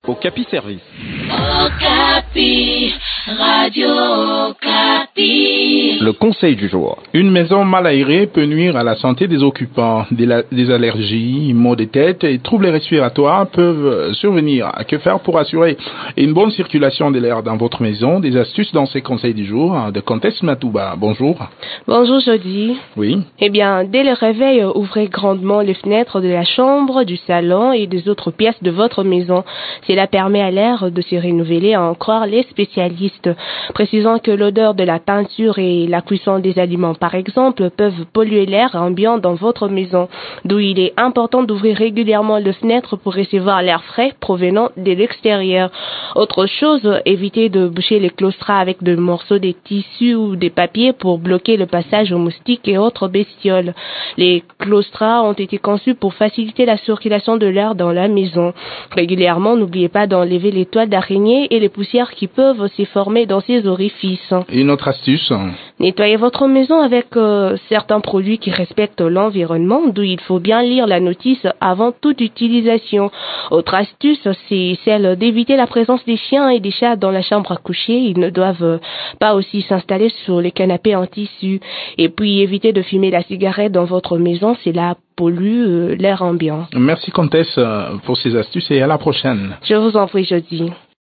Okapi Service. Okapi, Radio Okapi. Le conseil du jour. Une maison mal aérée peut nuire à la santé des occupants. Des allergies, maux de tête et troubles respiratoires peuvent survenir. Que faire pour assurer une bonne circulation de l'air dans votre maison? Des astuces dans ces conseils du jour de Comtesse Matouba. Bonjour. Bonjour Jody. Oui. Eh bien, dès le réveil, ouvrez grandement les fenêtres de la chambre, du salon et des autres pièces de votre maison. Cela permet à l'air de se renouveler, à en croire les spécialistes, précisant que l'odeur de la peinture et la cuisson des aliments, par exemple, peuvent polluer l'air ambiant dans votre maison, d'où il est important d'ouvrir régulièrement les fenêtres pour recevoir l'air frais provenant de l'extérieur. Autre chose, évitez de boucher les claustras avec des morceaux de tissu ou des papiers pour bloquer le passage aux moustiques et autres bestioles. Les claustras ont été conçus pour faciliter la circulation de l'air dans la maison. Régulièrement, n'oubliez pas d'enlever les toiles d'araignée et les poussières qui peuvent aussi former dans ces orifices. Une autre astuce. Nettoyez votre maison avec certains produits qui respectent l'environnement, d'où il faut bien lire la notice avant toute utilisation. Autre astuce, c'est celle d'éviter la présence des chiens et des chats dans la chambre à coucher. Ils ne doivent pas aussi s'installer sur les canapés en tissu. Et puis, évitez de fumer la cigarette dans votre maison, cela pollue l'air ambiant. Merci Comtesse pour ces astuces et à la prochaine. Je vous en prie, Jody.